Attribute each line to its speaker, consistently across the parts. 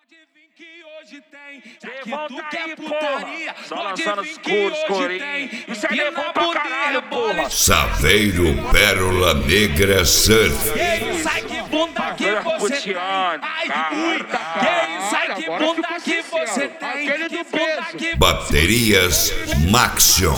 Speaker 1: Pode vir que hoje tem, já que tu quer putaria. Só lançando os corinhos. Isso aí é bom pra caralho, porra.
Speaker 2: Saveiro Pérola Negra Surf.
Speaker 1: Que isso, ai que bunda que você tem. Ai, ui, que isso, ai que bunda que você tem. Que bunda que
Speaker 2: Baterias Maxion.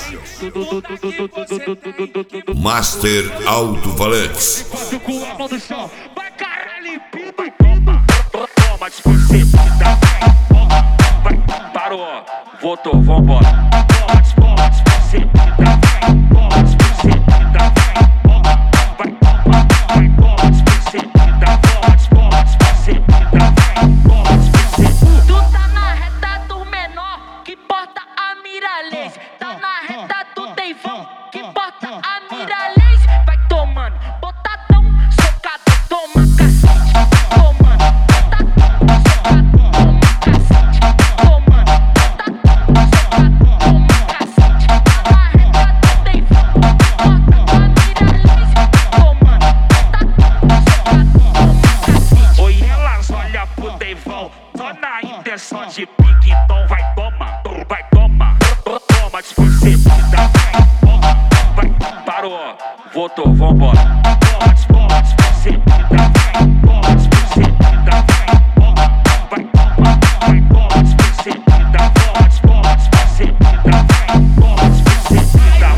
Speaker 2: Master Alto-Falantes.
Speaker 1: com a mão do chão. Vai caralho, pinto.
Speaker 3: Toma, desconhecida. Vai, parou, voltou, vambora. Toma, desconhecida. Toma, desconhecida. Vai, toma, desconhecida. Toma, desconhecida. Toma, desconhecida.
Speaker 4: Tu tá na reta do menor, que porta a miralês. Tá na reta do Deivão, que porta a miralês. Vai tomando, botadão, socadão, toma cacete. Tomando, botadão, socadão, toma cacete. Tomando, botadão, socadão, toma cacete. Tá na reta do Deivão, que porta a miralês. Tomando, botadão, socadão, toma cacete.
Speaker 3: Oi, elas olham pro Deivão, só na intenção de pique, então vai tomar, vai tomar. Toma, desconhecida. Vai, parou, voltou, vambora. Toma, desconhecida. Toma, desconhecida. Vai, toma, desconhecida. Toma, desconhecida. Toma, desconhecida.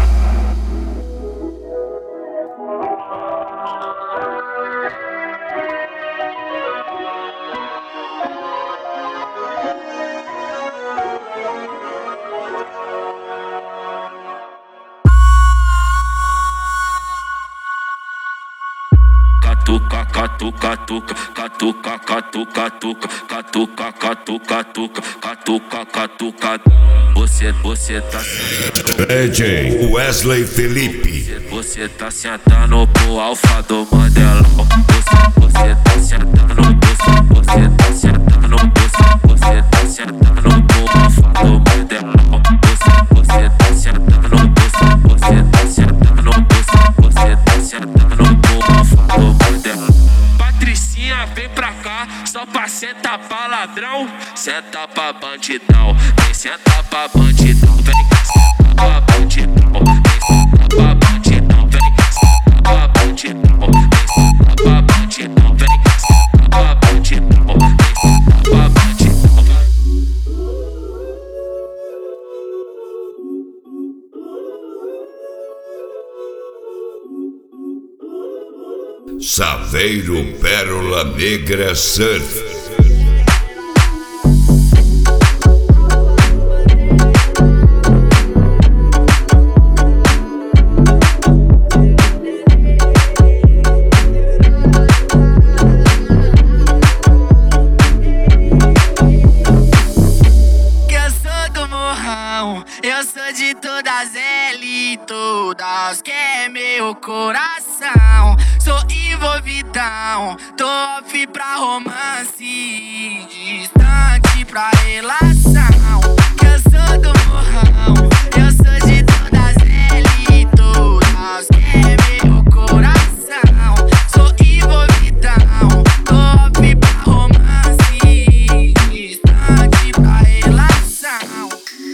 Speaker 3: Catuca, catuca, catuca, catuca, catuca, catuca, catuca, catuca. Você tá
Speaker 2: DJ Wesley Felipe.
Speaker 3: Você tá sentando pro alfa do Mandela. Você tá sentando, você tá sentando, você tá sentando pro alfa do Mandela. Você tá sentando, você tá sentando, você tá sentando pro alfa do Mandela. Patricinha, vem pra cá, só pra sentar pra ladrão. Senta pra bandidão, vem sentar pra bandidão. Vem sentar pra bandidão, vem sentar pra bandidão. Vem sentar pra bandidão, vem sentar pra bandidão. Vem sentar pra bandidão, vem sentar pra bandidão.
Speaker 2: Saveiro Pérola Negra Surf.
Speaker 5: Eu sou de todas elas, todas quer meu coração. Sou envolvidão, tô off pra romance, distante pra relação. Eu sou do morrão, eu sou de todas elas, todas quer meu coração. Sou envolvidão, tô off pra romance, distante pra relação.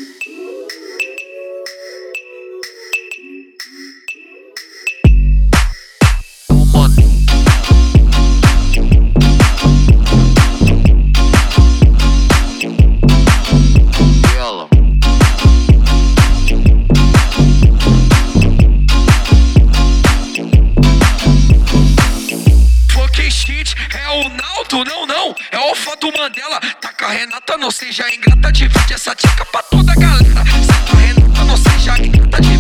Speaker 1: Não, é o fã do Mandela. Tá com a Renata, não seja ingrata, divide essa dica pra toda a galera. Se a Renata não seja ingrata,